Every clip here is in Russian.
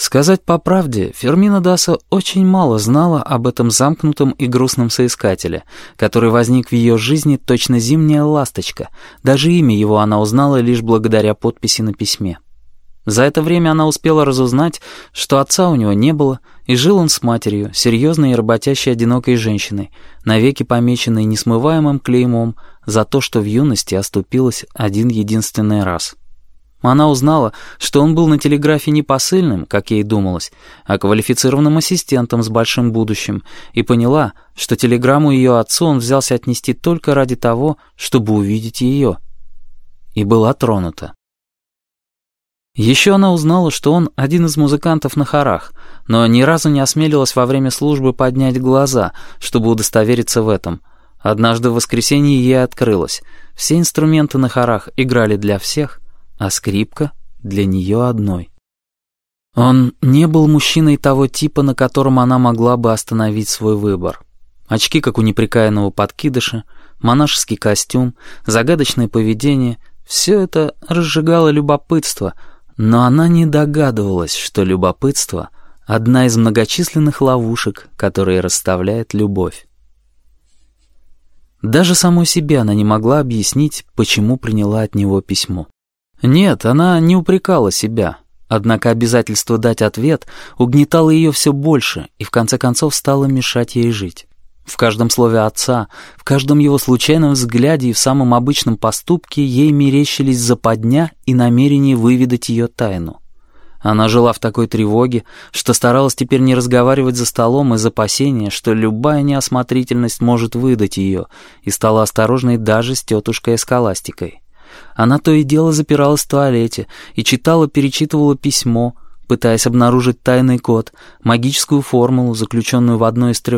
Сказать по правде, Фермина Даса очень мало знала об этом замкнутом и грустном соискателе, который возник в ее жизни точно зимняя ласточка. Даже имя его она узнала лишь благодаря подписи на письме. За это время она успела разузнать, что отца у него не было, и жил он с матерью, серьезной и работящей одинокой женщиной, навеки помеченной несмываемым клеймом за то, что в юности оступилась один единственный раз. Она узнала, что он был на телеграфе не посыльным, как ей думалось, а квалифицированным ассистентом с большим будущим, и поняла, что телеграмму ее отцу он взялся отнести только ради того, чтобы увидеть ее. И была тронута. Еще она узнала, что он один из музыкантов на хорах, но ни разу не осмелилась во время службы поднять глаза, чтобы удостовериться в этом. Однажды в воскресенье ей открылось: все инструменты на хорах играли для всех, а скрипка для нее одной. Он не был мужчиной того типа, на котором она могла бы остановить свой выбор. Очки, как у неприкаянного подкидыша, монашеский костюм, загадочное поведение — все это разжигало любопытство, но она не догадывалась, что любопытство — одна из многочисленных ловушек, которые расставляет любовь. Даже самой себе она не могла объяснить, почему приняла от него письмо. Нет, она не упрекала себя, однако обязательство дать ответ угнетало ее все больше и в конце концов стало мешать ей жить. В каждом слове отца, в каждом его случайном взгляде и в самом обычном поступке ей мерещились западня и намерение выведать ее тайну. Она жила в такой тревоге, что старалась теперь не разговаривать за столом из опасения, что любая неосмотрительность может выдать ее, и стала осторожной даже с тетушкой Эсколастикой. Она то и дело запиралась в туалете и перечитывала письмо, пытаясь обнаружить тайный код, магическую формулу, заключенную в одной из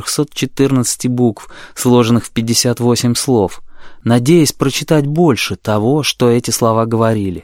314 букв, сложенных в 58 слов, надеясь прочитать больше того, что эти слова говорили.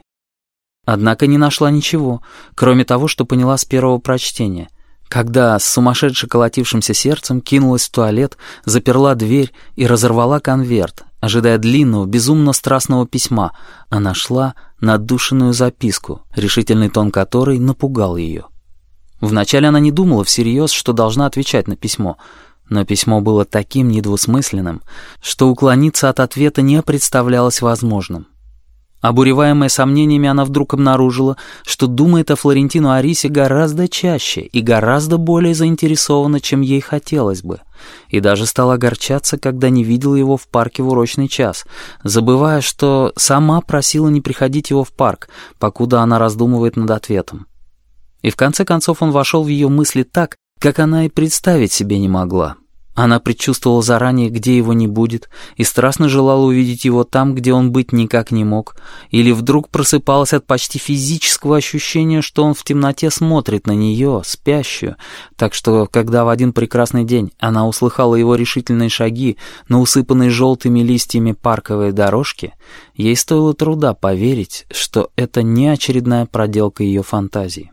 Однако не нашла ничего, кроме того, что поняла с первого прочтения. Когда с сумасшедше колотившимся сердцем кинулась в туалет, заперла дверь и разорвала конверт, ожидая длинного, безумно страстного письма, а нашла надушенную записку, решительный тон которой напугал ее. Вначале она не думала всерьез, что должна отвечать на письмо, но письмо было таким недвусмысленным, что уклониться от ответа не представлялось возможным. Обуреваемая сомнениями, она вдруг обнаружила, что думает о Флорентино Арисе гораздо чаще и гораздо более заинтересованно, чем ей хотелось бы, и даже стала огорчаться, когда не видела его в парке в урочный час, забывая, что сама просила не приходить его в парк, покуда она раздумывает над ответом. И в конце концов он вошел в ее мысли так, как она и представить себе не могла. Она предчувствовала заранее, где его не будет, и страстно желала увидеть его там, где он быть никак не мог, или вдруг просыпалась от почти физического ощущения, что он в темноте смотрит на нее, спящую, так что, когда в один прекрасный день она услыхала его решительные шаги на усыпанной желтыми листьями парковой дорожке, ей стоило труда поверить, что это не очередная проделка ее фантазии.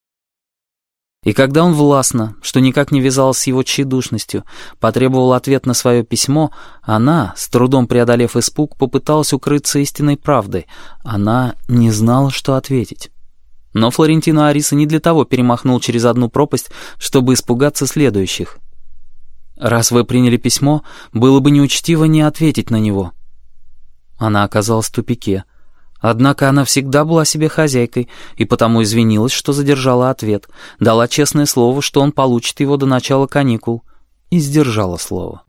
И когда он властно, что никак не вязалось с его тщедушностью, потребовал ответ на свое письмо, она, с трудом преодолев испуг, попыталась укрыться истинной правдой. Она не знала, что ответить. Но Флорентино Ариса не для того перемахнул через одну пропасть, чтобы испугаться следующих. «Раз вы приняли письмо, было бы неучтиво не ответить на него». Она оказалась в тупике. Однако она всегда была себе хозяйкой, и потому извинилась, что задержала ответ, дала честное слово, что он получит его до начала каникул, и сдержала слово.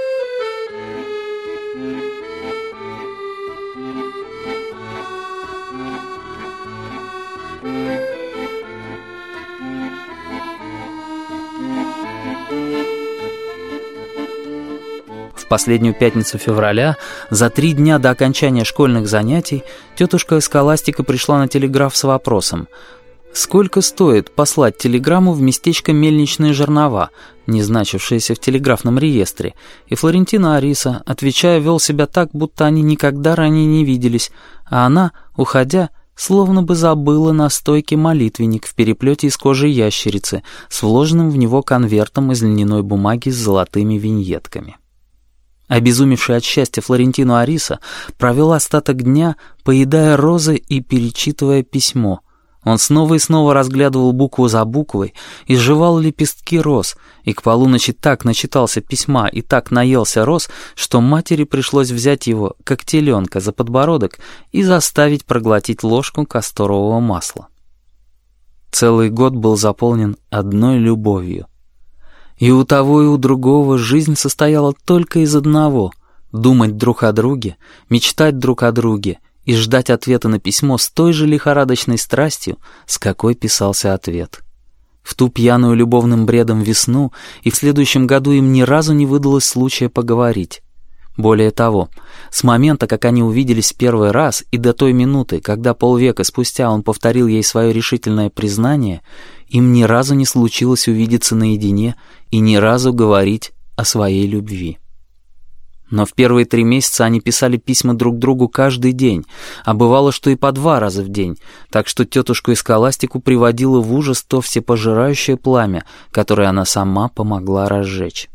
В последнюю пятницу февраля, за 3 дня до окончания школьных занятий, тетушка Эсколастика пришла на телеграф с вопросом: сколько стоит послать телеграмму в местечко Мельничные Жернова, не значившееся в телеграфном реестре, и Флорентино Ариса, отвечая, вел себя так, будто они никогда ранее не виделись, а она, уходя, словно бы забыла на стойке молитвенник в переплете из кожи ящерицы с вложенным в него конвертом из льняной бумаги с золотыми виньетками. Обезумевшая от счастья Флорентино Ариса провел остаток дня, поедая розы и перечитывая письмо, Он снова и снова разглядывал букву за буквой и сживал лепестки роз, и к полуночи так начитался письма и так наелся роз, что матери пришлось взять его, как теленка, за подбородок и заставить проглотить ложку касторового масла. Целый год был заполнен одной любовью. И у того, и у другого жизнь состояла только из одного — думать друг о друге, мечтать друг о друге и ждать ответа на письмо с той же лихорадочной страстью, с какой писался ответ. В ту пьяную любовным бредом весну и в следующем году им ни разу не выдалось случая поговорить. Более того, с момента, как они увиделись первый раз, и до той минуты, когда полвека спустя он повторил ей свое решительное признание, им ни разу не случилось увидеться наедине и ни разу говорить о своей любви. Но в первые 3 месяца они писали письма друг другу каждый день, а бывало, что и по 2 раза в день, так что тетушку Эсколастику приводило в ужас то всепожирающее пламя, которое она сама помогла разжечь.